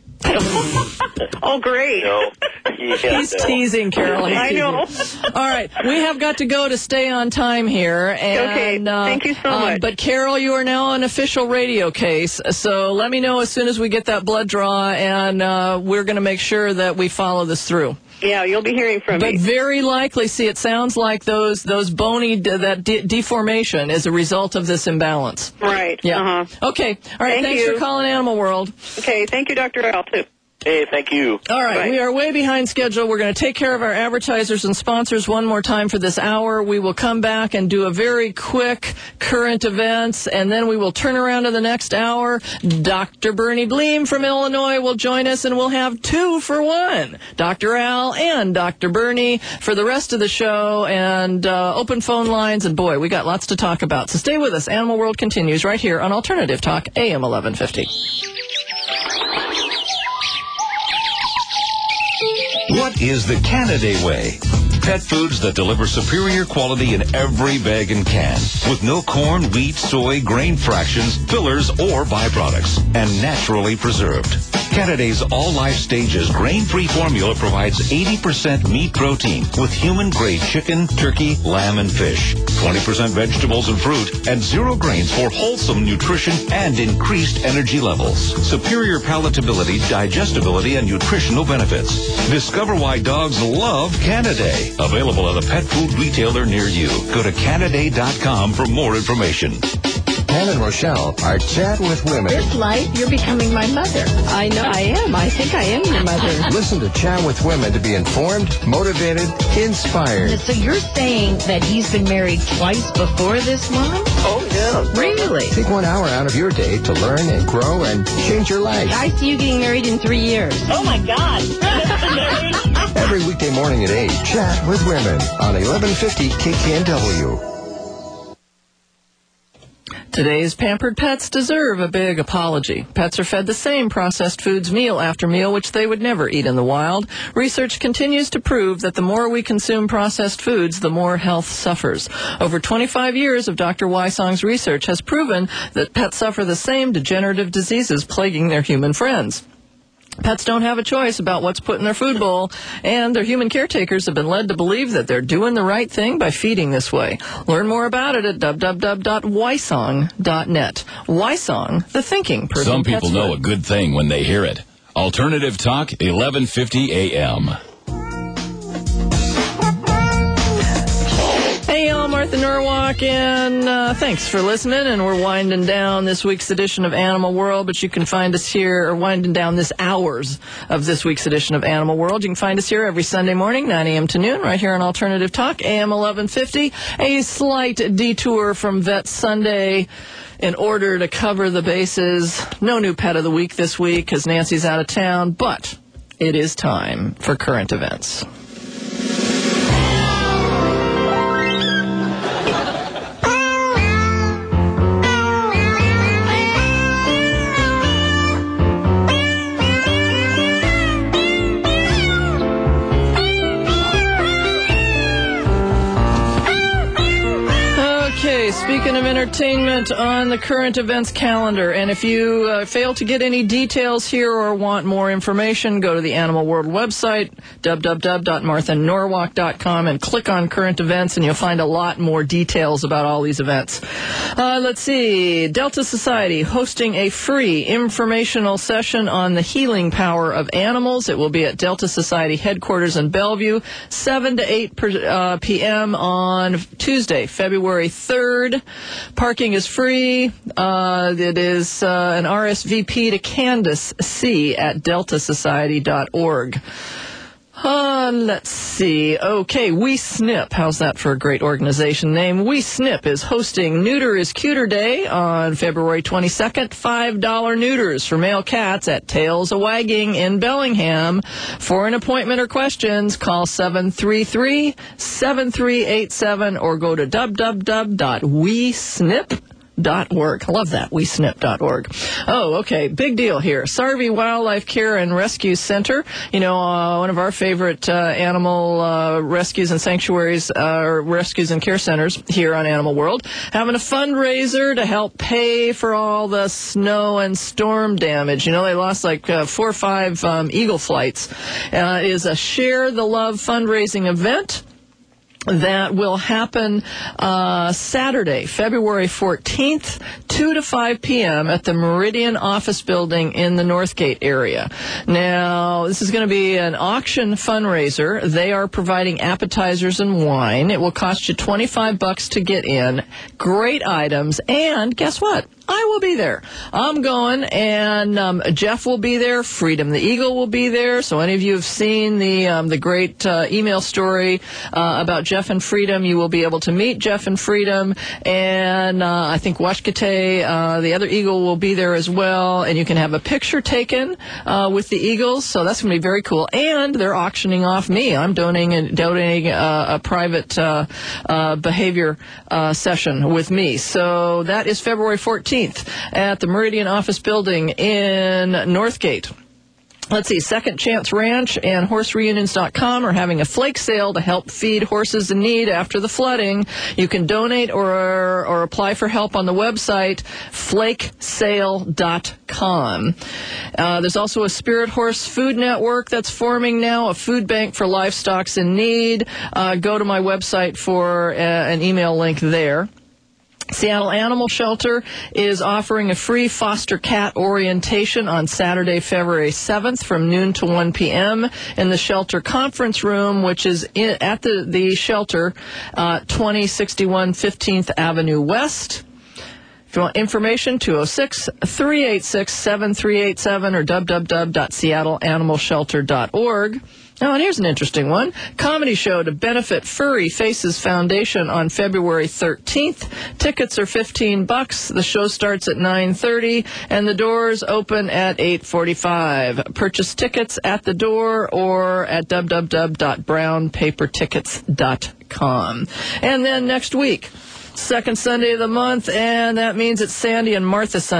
Oh, great. He's teasing, Carol. I know. All right. We have got to go to stay on time here. And, okay. Thank you so much. But, Carol, you are now an official radio case. So let me know as soon as we get that blood draw, and we're going to make sure that we follow this through. Yeah, you'll be hearing from me. But very likely, see, it sounds like those bony, that deformation is a result of this imbalance. Right. Yeah. Okay. All right. Thanks for calling Animal World. Okay. Thank you, Dr. Al, too. Hey, thank you. All right, Bye. We are way behind schedule. We're going to take care of our advertisers and sponsors one more time for this hour. We will come back and do a very quick current events, and then we will turn around to the next hour. Dr. Bernie Bleem from Illinois will join us, and we'll have 2 for 1. Dr. Al and Dr. Bernie for the rest of the show, and open phone lines, and boy, we got lots to talk about. So stay with us. Animal World continues right here on Alternative Talk, AM 1150. What is the Canaday way? Pet foods that deliver superior quality in every bag and can, with no corn, wheat, soy, grain fractions, fillers, or byproducts, and naturally preserved. Canaday's All Life Stages grain-free formula provides 80% meat protein with human-grade chicken, turkey, lamb, and fish, 20% vegetables and fruit, and 0 grains for wholesome nutrition and increased energy levels. Superior palatability, digestibility, and nutritional benefits. Discover why dogs love Canaday. Available at a pet food retailer near you. Go to Canaday.com for more information. Pam and Rochelle are Chat with Women. This life, you're becoming my mother. I know I am. I think I am your mother. Listen to Chat with Women to be informed, motivated, inspired. So you're saying that he's been married twice before this woman? Oh, yeah. Really? Take 1 hour out of your day to learn and grow and change your life. I see you getting married in 3 years. Oh, my God. Every weekday morning at 8, Chat with Women on 1150 KKNW. Today's pampered pets deserve a big apology. Pets are fed the same processed foods meal after meal, which they would never eat in the wild. Research continues to prove that the more we consume processed foods, the more health suffers. Over 25 years of Dr. Wysong's research has proven that pets suffer the same degenerative diseases plaguing their human friends. Pets don't have a choice about what's put in their food bowl, and their human caretakers have been led to believe that they're doing the right thing by feeding this way. Learn more about it at www.wysong.net. Wysong, the thinking person. Some people know a good thing when they hear it. Alternative Talk, 1150 a.m. Hey, y'all, Martha Norwalk, and thanks for listening. And we're winding down this week's edition of Animal World, but you can find us here, or winding down this hours of this week's edition of Animal World. You can find us here every Sunday morning, 9 a.m. to noon, right here on Alternative Talk, AM 1150. A slight detour from Vet Sunday in order to cover the bases. No new pet of the week this week because Nancy's out of town, but it is time for current events. Speaking of entertainment on the current events calendar, and if you fail to get any details here or want more information, go to the Animal World website, www.marthanorwalk.com, and click on current events, and you'll find a lot more details about all these events. Let's see. Delta Society hosting a free informational session on the healing power of animals. It will be at Delta Society headquarters in Bellevue, 7 to 8 p.m. on Tuesday, February 3rd. Parking is free. It is an RSVP to Candace C. at deltasociety.org. Let's see. Okay, We Snip. How's that for a great organization name? We Snip is hosting Neuter is Cuter Day on February 22nd. $5 neuters for male cats at Tails a Wagging in Bellingham. For an appointment or questions, call 733-7387 or go to www.wesnip.org. I love that, wesnip.org. Oh, okay, big deal here. Sarvey Wildlife Care and Rescue Center, one of our favorite animal rescues and sanctuaries, or rescues and care centers here on Animal World, having a fundraiser to help pay for all the snow and storm damage. They lost like 4 or 5 eagle flights. It is a Share the Love fundraising event that will happen Saturday, February 14th, 2 to 5 p.m. at the Meridian Office Building in the Northgate area. Now, this is going to be an auction fundraiser. They are providing appetizers and wine. It will cost you $25 to get in. Great items. And guess what? I will be there. I'm going, and Jeff will be there. Freedom the Eagle will be there. So any of you have seen the great email story about Jeff and Freedom, you will be able to meet Jeff and Freedom. And I think Washkate, the other eagle, will be there as well. And you can have a picture taken with the eagles. So that's going to be very cool. And they're auctioning off me. I'm donating a private behavior session with me. So that is February 14th. At the Meridian Office Building in Northgate. Let's see, Second Chance Ranch and HorseReunions.com are having a flake sale to help feed horses in need after the flooding. You can donate or apply for help on the website, flakesale.com. There's also a Spirit Horse Food Network that's forming now, a food bank for livestock in need. Go to my website for an email link there. Seattle Animal Shelter is offering a free foster cat orientation on Saturday, February 7th from noon to 1 p.m. in the shelter conference room, which is at the shelter, 2061 15th Avenue West. If you want information, 206-386-7387 or www.seattleanimalshelter.org. Oh, and here's an interesting one. Comedy show to benefit Furry Faces Foundation on February 13th. Tickets are $15. The show starts at 9:30, and the doors open at 8:45. Purchase tickets at the door or at www.brownpapertickets.com. And then next week, second Sunday of the month, and that means it's Sandy and Martha Sunday.